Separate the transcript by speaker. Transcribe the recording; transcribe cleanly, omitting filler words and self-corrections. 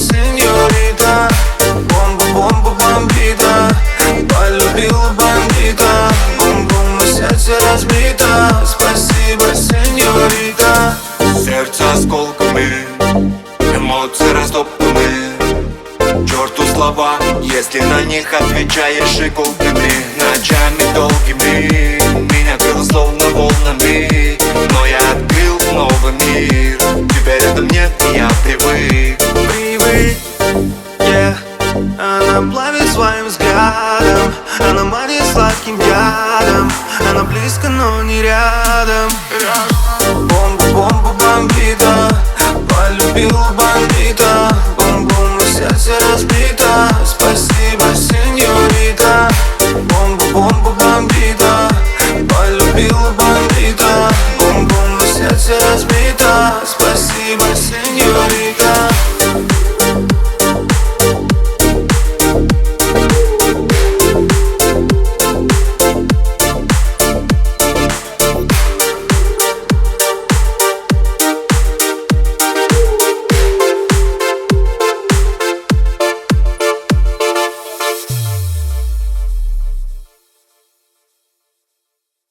Speaker 1: сеньорита. Бомба, бомба, бомбита. Полюбила бандита. Бум-бум, и сердце разбито. Спасибо, сеньорита.
Speaker 2: Сердце осколками, эмоции растоптаны. К черту слова, если на них отвечаешь иголками. Ночами долгими меня крыло словно волнами, но я открыл новый мир. Тебя рядом нет, и я привык.
Speaker 1: Привык, yeah. Она плавит своим взглядом. Она манит сладким ядом. Она близко, но не рядом. Бомба, бомба, бомбита. Полюбила бандита. Бум-бум, и сердце разбито. Спасибо, сеньорита. Бомба, бомба, бомбита. Полюбила бандита. Бум-бум, и сердце разбито.